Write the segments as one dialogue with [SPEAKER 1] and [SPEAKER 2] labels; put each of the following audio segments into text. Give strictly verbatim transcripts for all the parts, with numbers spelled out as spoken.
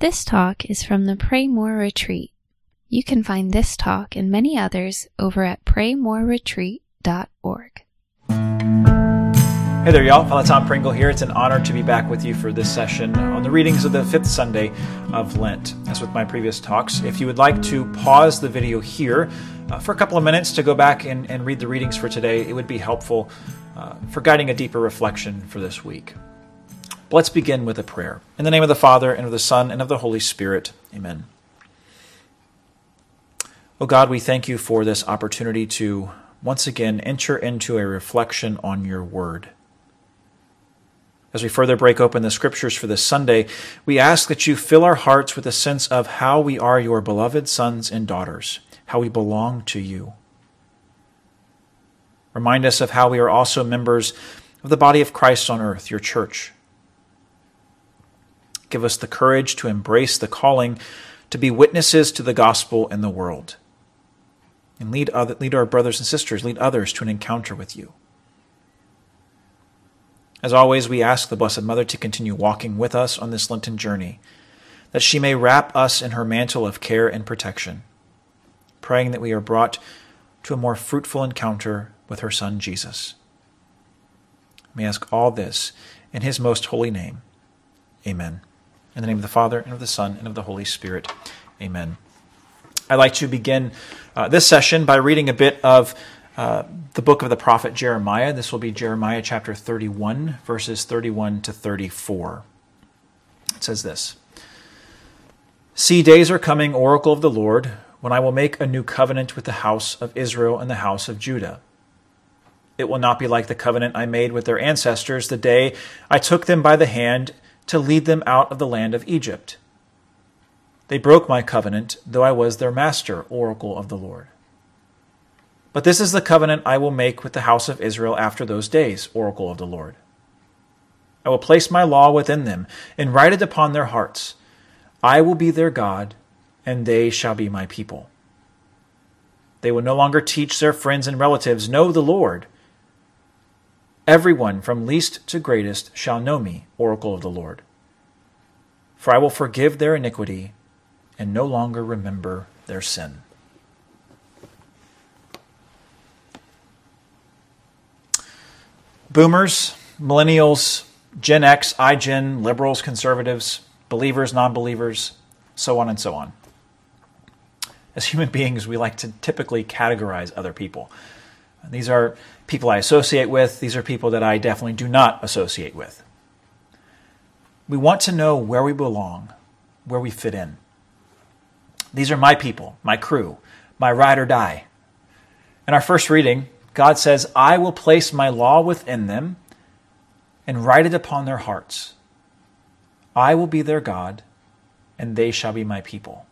[SPEAKER 1] This talk is from the Pray More Retreat. You can find this talk and many others over at pray more retreat dot org.
[SPEAKER 2] Hey there, y'all. Father Tom Pringle here. It's an honor to be back with you for this session on the readings of the fifth Sunday of Lent. As with my previous talks, if you would like to pause the video here uh, for a couple of minutes to go back and, and read the readings for today, it would be helpful uh, for guiding a deeper reflection for this week. But let's begin with a prayer. In the name of the Father, and of the Son, and of the Holy Spirit. Amen. Oh God, we thank you for this opportunity to once again enter into a reflection on your word. As we further break open the scriptures for this Sunday, we ask that you fill our hearts with a sense of how we are your beloved sons and daughters, how we belong to you. Remind us of how we are also members of the body of Christ on earth, your church. Give us the courage to embrace the calling to be witnesses to the gospel in the world. And lead, other, lead our brothers and sisters, lead others to an encounter with you. As always, we ask the Blessed Mother to continue walking with us on this Lenten journey, that she may wrap us in her mantle of care and protection, praying that we are brought to a more fruitful encounter with her Son, Jesus. We ask all this in his most holy name. Amen. In the name of the Father, and of the Son, and of the Holy Spirit. Amen. I'd like to begin uh, this session by reading a bit of uh, the book of the prophet Jeremiah. This will be Jeremiah chapter thirty-one, verses thirty-one to thirty-four. It says this: See, days are coming, oracle of the Lord, when I will make a new covenant with the house of Israel and the house of Judah. It will not be like the covenant I made with their ancestors the day I took them by the hand to lead them out of the land of Egypt. They broke my covenant, though I was their master, oracle of the Lord. But this is the covenant I will make with the house of Israel after those days, oracle of the Lord. I will place my law within them and write it upon their hearts. I will be their God, and they shall be my people. They will no longer teach their friends and relatives, know the Lord. Everyone from least to greatest shall know me, oracle of the Lord. For I will forgive their iniquity and no longer remember their sin. Boomers, millennials, Gen X, iGen, liberals, conservatives, believers, non-believers, so on and so on. As human beings, we like to typically categorize other people. These are people I associate with. These are people that I definitely do not associate with. We want to know where we belong, where we fit in. These are my people, my crew, my ride or die. In our first reading, God says, I will place my law within them and write it upon their hearts. I will be their God, and they shall be my people.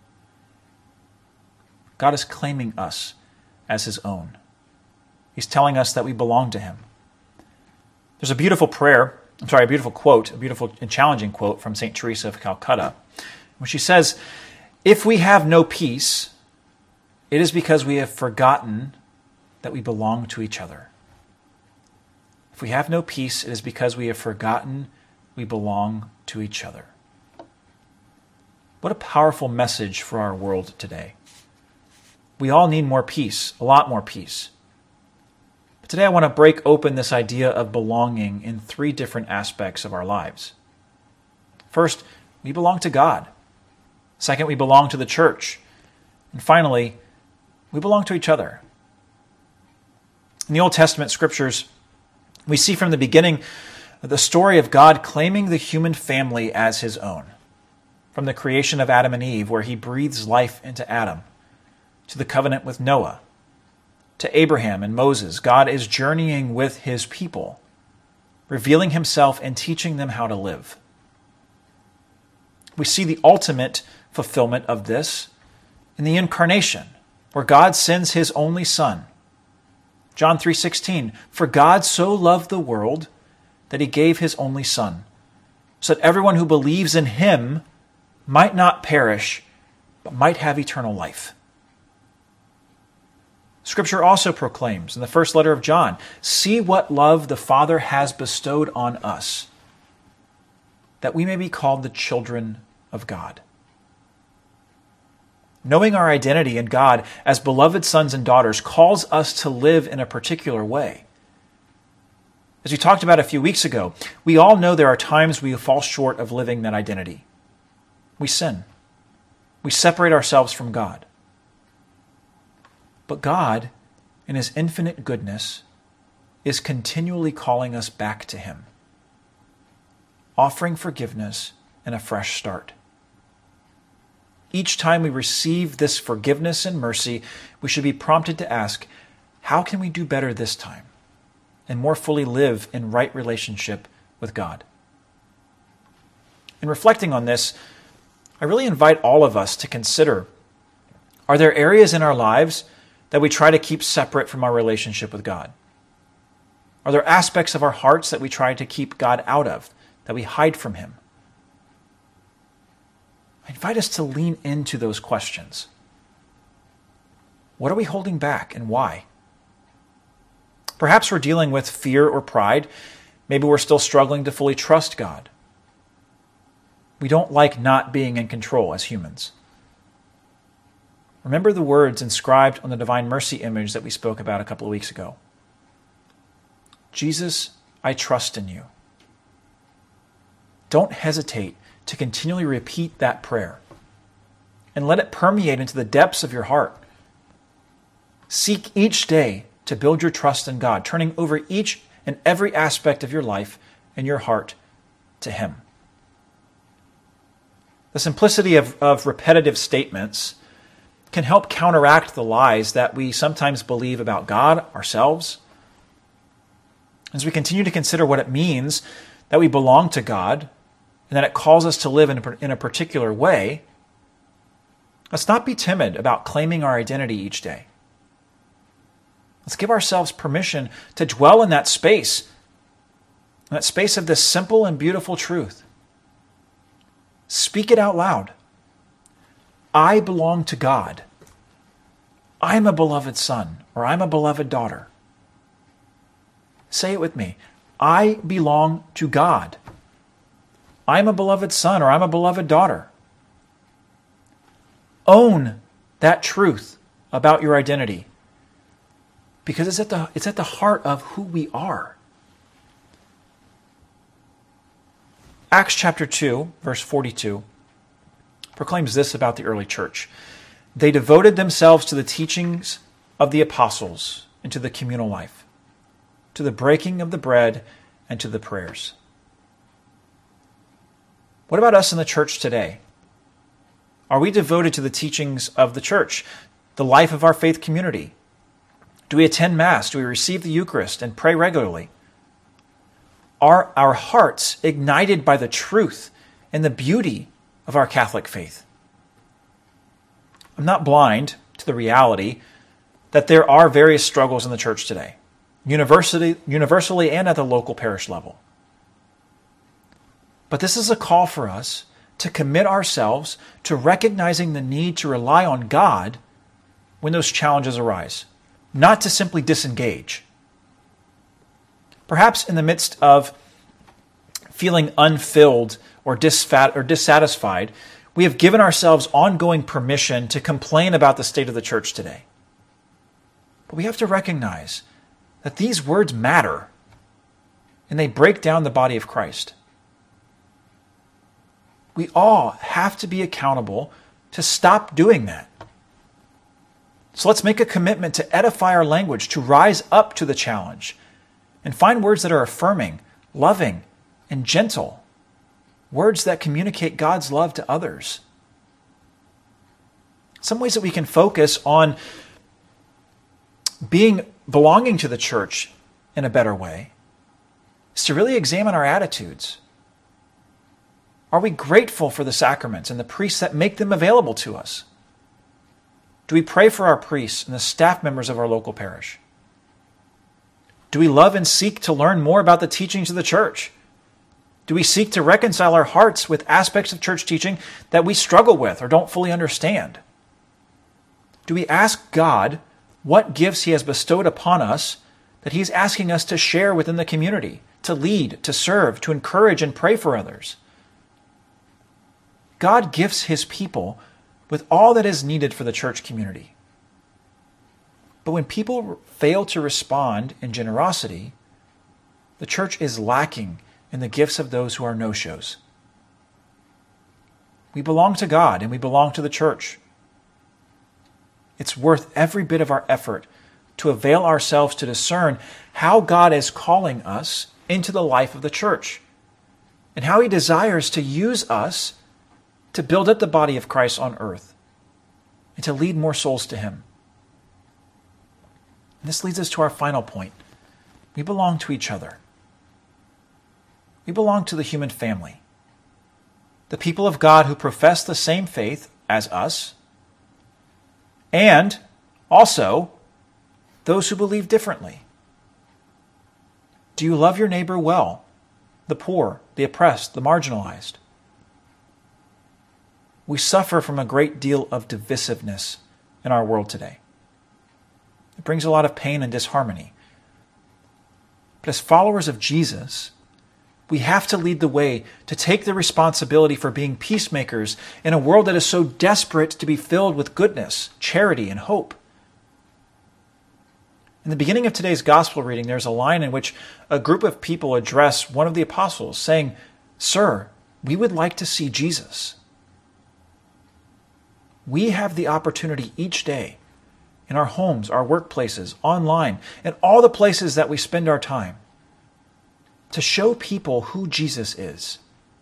[SPEAKER 2] God is claiming us as his own. He's telling us that we belong to him. There's a beautiful prayer, I'm sorry, a beautiful quote, a beautiful and challenging quote from Saint Teresa of Calcutta, when she says, if we have no peace, it is because we have forgotten that we belong to each other. If we have no peace, it is because we have forgotten we belong to each other. What a powerful message for our world today. We all need more peace, a lot more peace. But today I want to break open this idea of belonging in three different aspects of our lives. First, we belong to God. Second, we belong to the church. And finally, we belong to each other. In the Old Testament scriptures, we see from the beginning the story of God claiming the human family as his own. From the creation of Adam and Eve, where he breathes life into Adam, to the covenant with Noah, to Abraham and Moses, God is journeying with his people, revealing himself and teaching them how to live. We see the ultimate fulfillment of this in the incarnation, where God sends his only Son. John three sixteen, for God so loved the world that he gave his only Son, so that everyone who believes in him might not perish, but might have eternal life. Scripture also proclaims in the first letter of John, see what love the Father has bestowed on us, that we may be called the children of God. Knowing our identity in God as beloved sons and daughters calls us to live in a particular way. As we talked about a few weeks ago, we all know there are times we fall short of living that identity. We sin. We separate ourselves from God. But God, in His infinite goodness, is continually calling us back to Him, offering forgiveness and a fresh start. Each time we receive this forgiveness and mercy, we should be prompted to ask, how can we do better this time and more fully live in right relationship with God? In reflecting on this, I really invite all of us to consider, are there areas in our lives that we try to keep separate from our relationship with God? Are there aspects of our hearts that we try to keep God out of, that we hide from Him? I invite us to lean into those questions. What are we holding back and why? Perhaps we're dealing with fear or pride. Maybe we're still struggling to fully trust God. We don't like not being in control as humans. Remember the words inscribed on the Divine Mercy image that we spoke about a couple of weeks ago. Jesus, I trust in you. Don't hesitate to continually repeat that prayer and let it permeate into the depths of your heart. Seek each day to build your trust in God, turning over each and every aspect of your life and your heart to Him. The simplicity of, of repetitive statements can help counteract the lies that we sometimes believe about God, ourselves. As we continue to consider what it means that we belong to God and that it calls us to live in a, in a particular way, let's not be timid about claiming our identity each day. Let's give ourselves permission to dwell in that space, in that space of this simple and beautiful truth. Speak it out loud. I belong to God. I'm a beloved son, or I'm a beloved daughter. Say it with me. I belong to God. I'm a beloved son, or I'm a beloved daughter. Own that truth about your identity, because it's at the, it's at the heart of who we are. Acts chapter two, verse forty-two, proclaims this about the early church. They devoted themselves to the teachings of the apostles and to the communal life, to the breaking of the bread and to the prayers. What about us in the church today? Are we devoted to the teachings of the church, the life of our faith community? Do we attend Mass? Do we receive the Eucharist and pray regularly? Are our hearts ignited by the truth and the beauty of our Catholic faith? I'm not blind to the reality that there are various struggles in the church today, universally, universally and at the local parish level. But this is a call for us to commit ourselves to recognizing the need to rely on God when those challenges arise, not to simply disengage. Perhaps in the midst of feeling unfilled or, disfat- or dissatisfied, we have given ourselves ongoing permission to complain about the state of the church today. But we have to recognize that these words matter, and they break down the body of Christ. We all have to be accountable to stop doing that. So let's make a commitment to edify our language, to rise up to the challenge, and find words that are affirming, loving, and gentle. Words that communicate God's love to others. Some ways that we can focus on being belonging to the church in a better way is to really examine our attitudes. Are we grateful for the sacraments and the priests that make them available to us? Do we pray for our priests and the staff members of our local parish? Do we love and seek to learn more about the teachings of the church? Do we seek to reconcile our hearts with aspects of church teaching that we struggle with or don't fully understand? Do we ask God what gifts He has bestowed upon us that He's asking us to share within the community, to lead, to serve, to encourage and pray for others? God gifts his people with all that is needed for the church community. But when people fail to respond in generosity, the church is lacking in the gifts of those who are no-shows. We belong to God and we belong to the church. It's worth every bit of our effort to avail ourselves to discern how God is calling us into the life of the church and how he desires to use us to build up the body of Christ on earth and to lead more souls to him. And this leads us to our final point. We belong to each other. We belong to the human family, the people of God who profess the same faith as us, and also those who believe differently. Do you love your neighbor well, the poor, the oppressed, the marginalized? We suffer from a great deal of divisiveness in our world today. It brings a lot of pain and disharmony. But as followers of Jesus, we have to lead the way to take the responsibility for being peacemakers in a world that is so desperate to be filled with goodness, charity, and hope. In the beginning of today's gospel reading, there's a line in which a group of people address one of the apostles, saying, "Sir, we would like to see Jesus." We have the opportunity each day in our homes, our workplaces, online, and all the places that we spend our time to show people who Jesus is.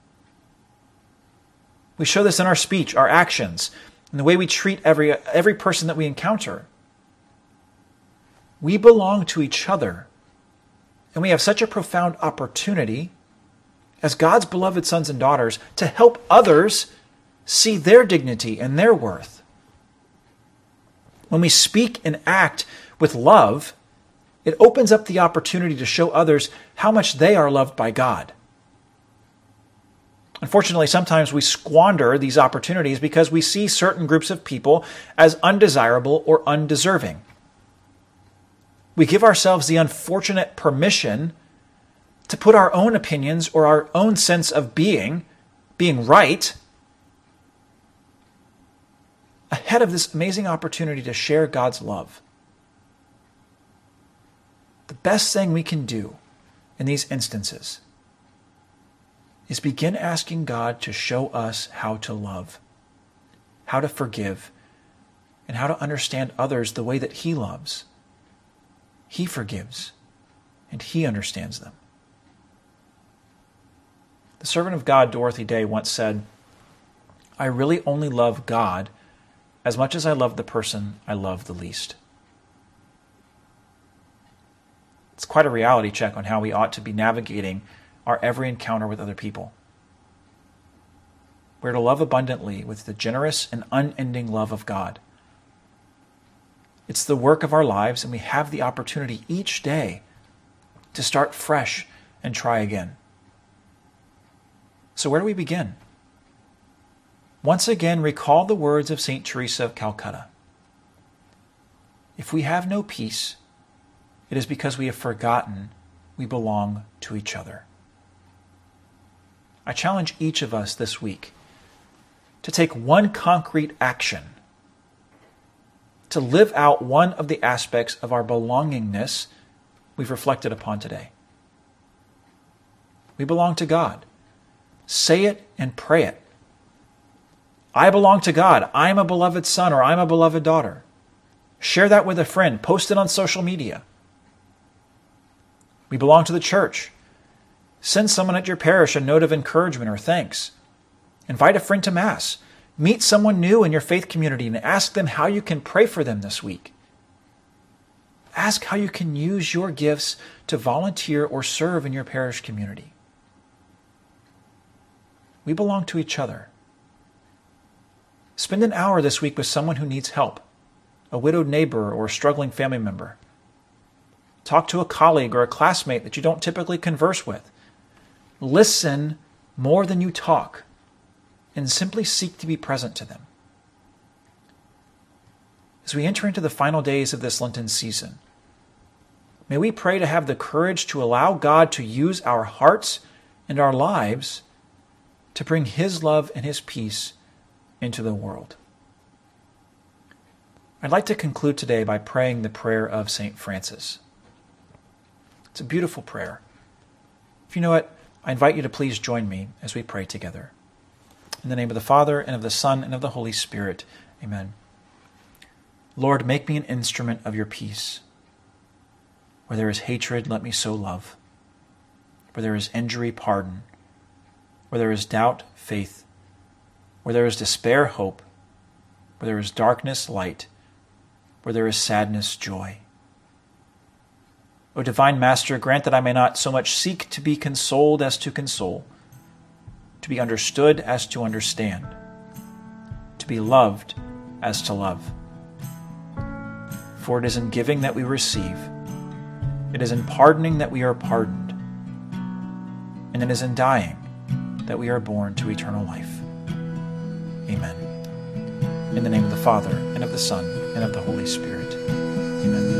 [SPEAKER 2] We show this in our speech, our actions, and the way we treat every, every person that we encounter. We belong to each other, and we have such a profound opportunity as God's beloved sons and daughters to help others see their dignity and their worth. When we speak and act with love, it opens up the opportunity to show others how much they are loved by God. Unfortunately, sometimes we squander these opportunities because we see certain groups of people as undesirable or undeserving. We give ourselves the unfortunate permission to put our own opinions or our own sense of being, being right, ahead of this amazing opportunity to share God's love. The best thing we can do in these instances is begin asking God to show us how to love, how to forgive, and how to understand others the way that he loves. He forgives, and he understands them. The servant of God, Dorothy Day, once said, "I really only love God as much as I love the person I love the least." It's quite a reality check on how we ought to be navigating our every encounter with other people. We're to love abundantly with the generous and unending love of God. It's the work of our lives, and we have the opportunity each day to start fresh and try again. So where do we begin? Once again, recall the words of Saint Teresa of Calcutta. If we have no peace, it is because we have forgotten we belong to each other. I challenge each of us this week to take one concrete action to live out one of the aspects of our belongingness we've reflected upon today. We belong to God. Say it and pray it. I belong to God. I'm a beloved son or I'm a beloved daughter. Share that with a friend. Post it on social media. We belong to the church. Send someone at your parish a note of encouragement or thanks. Invite a friend to Mass. Meet someone new in your faith community and ask them how you can pray for them this week. Ask how you can use your gifts to volunteer or serve in your parish community. We belong to each other. Spend an hour this week with someone who needs help, a widowed neighbor or a struggling family member. Talk to a colleague or a classmate that you don't typically converse with. Listen more than you talk, and simply seek to be present to them. As we enter into the final days of this Lenten season, may we pray to have the courage to allow God to use our hearts and our lives to bring his love and his peace into the world. I'd like to conclude today by praying the prayer of Saint Francis. It's a beautiful prayer. If you know it, I invite you to please join me as we pray together. In the name of the Father, and of the Son, and of the Holy Spirit. Amen. Lord, make me an instrument of your peace. Where there is hatred, let me sow love. Where there is injury, pardon. Where there is doubt, faith. Where there is despair, hope. Where there is darkness, light. Where there is sadness, joy. O divine Master, grant that I may not so much seek to be consoled as to console, to be understood as to understand, to be loved as to love. For it is in giving that we receive, it is in pardoning that we are pardoned, and it is in dying that we are born to eternal life. Amen. In the name of the Father, and of the Son, and of the Holy Spirit. Amen.